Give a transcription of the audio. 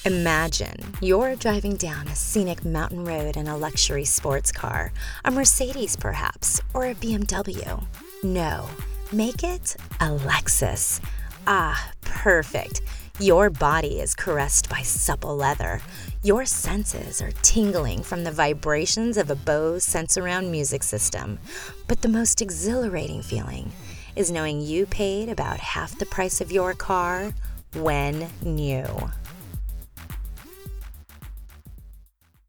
Imagine you're driving down a scenic mountain road in a luxury sports car, a Mercedes perhaps, or a BMW. No, make it a Lexus. Ah, perfect. Your body is caressed by supple leather. Your senses are tingling from the vibrations of a Bose Sensurround music system. But the most exhilarating feeling is knowing you paid about half the price of your car when new.